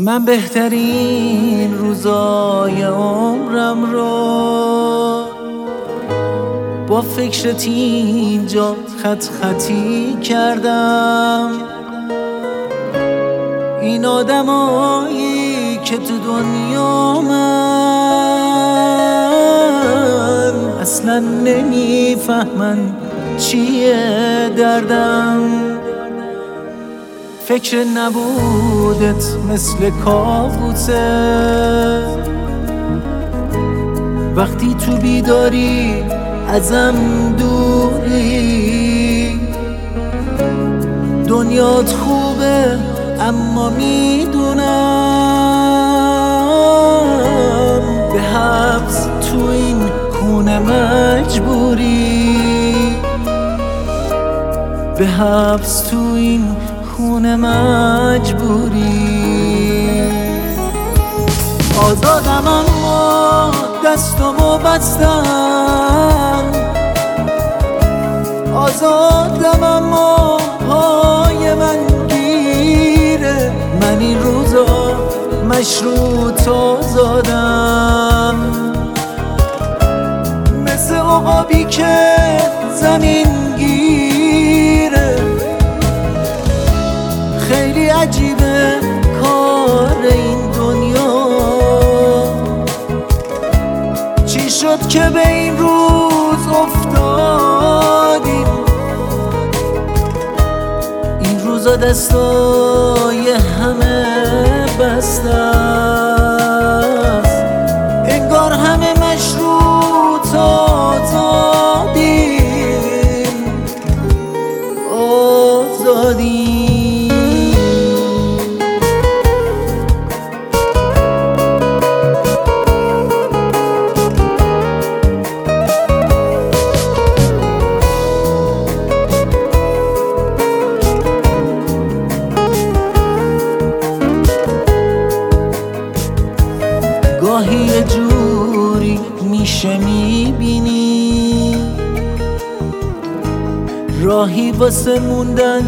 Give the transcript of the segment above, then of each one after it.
من بهترین روزای عمرم رو با فکرت اینجا خطی کردم. این آدمایی که تو دنیا من اصلا نمیفهمن چیه دردم. فکر نبودت مثل کابوسه، وقتی تو بیداری ازم دوری. دنیات خوبه اما میدونم به حبس تو این خونه مجبوری. به حبس تو این خونه مجبوری. آزادم اما دستمو بستم، آزادم اما پای من گیره. من این روزا مشروط آزادم، مثل عقابی که زمین گیره. خیلی عجیبه کار این دنیا، چی شد که به این روز افتادیم. این روزا دستای همه بسته است، انگار همه مشروط آزادیم. آزادیم. گاهی یه جوری میشه میبینی راهی واسه موندن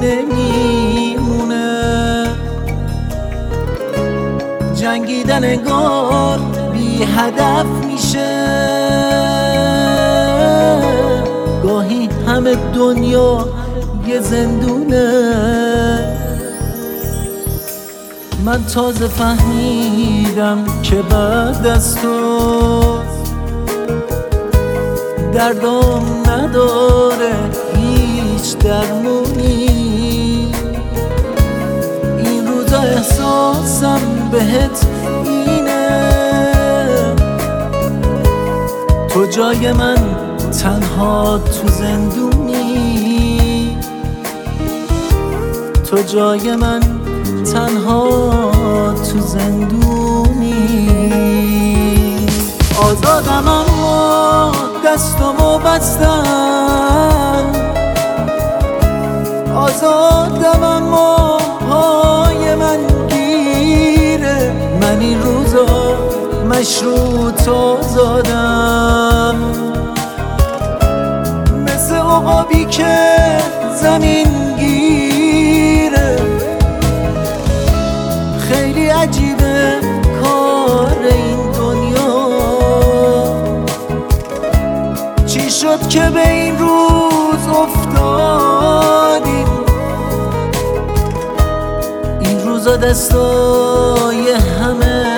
نمیمونه. جنگیدن انگار بی هدف میشه، گاهی همه دنیا یه زندونه. من تازه فهمیدم که بعد از تو دردم نداره هیچ درمونی. این روزا احساسم بهت اینه، تو جای من تنها تو زندونی. تو جای من تنها تو زندونی. آزادم اما دستمو بستم، آزادم اما پای من گیره. من این روزا مشروط آزادم، مثل عقابی که زمین گیره. خیلی عجیبه کار این دنیا، چی شد که به این روز افتادیم. این روزا دستای همه